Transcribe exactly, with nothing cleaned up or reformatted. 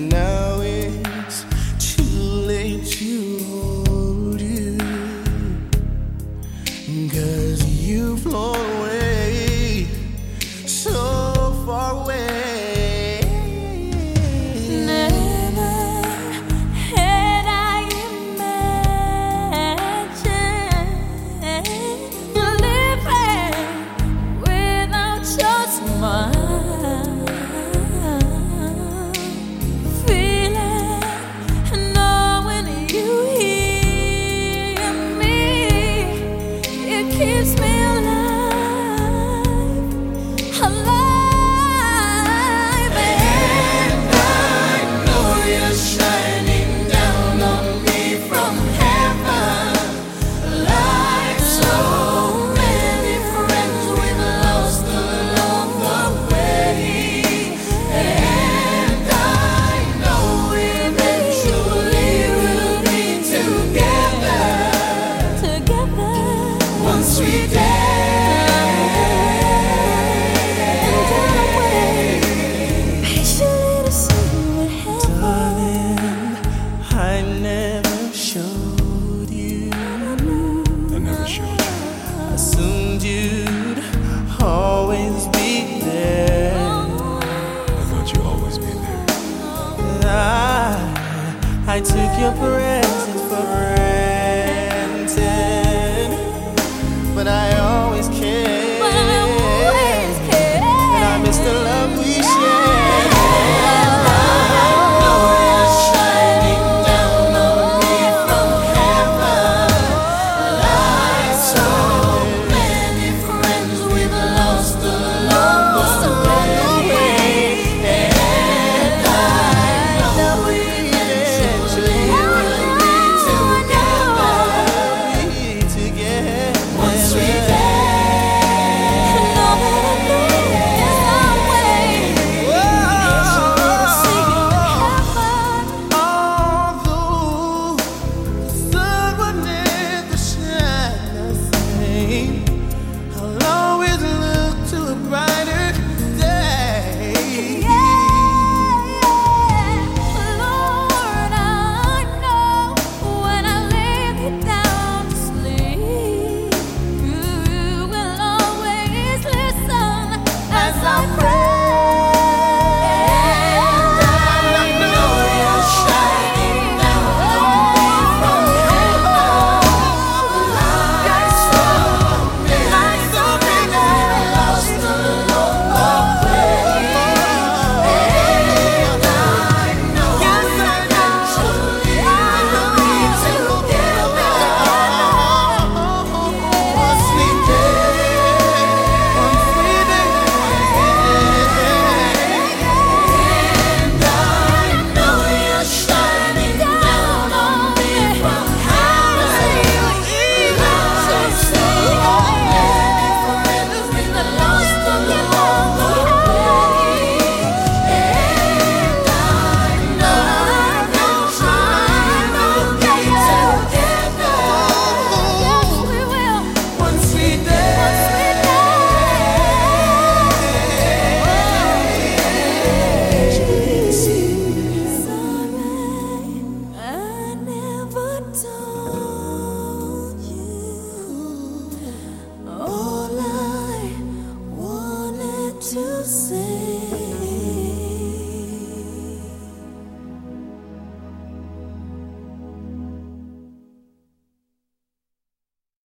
now it's too late to hold you, 'cause you've flown away, so far away. Never had I imagined living without your smile, feeling, knowing you hear me, it keeps me alive, alive. And I know you're shining down on me from heaven, like so many friends we've lost along the way. And I know eventually we'll be together, together, one sweet day. Patiently to see what happens. Darling, I never showed you. I never showed you. Assumed you'd always be there. I thought you'd always be there. I, I took your presence for granted, but I always cared, But I always cared. and I miss the love we shared. Shining down on me from heaven, like so many friends we've lost along the way. And I know eventually we'll be together, be together, one sweet day. Although the sun would never shine the same, I'll always look to a brighter day. Lord, I know when I lay me down to sleep, you will always listen as I pray. I know you're shining down on me from heaven, like so many lost along the way. And I know eventually we'll be together, one sweet day, one sweet day. And I know you're shining down on me from heaven, like so many friends we've lost along the way. And I know eventually we'll be together, Yes, we will. one sweet day. Sorry, I never told you all I wanted to say.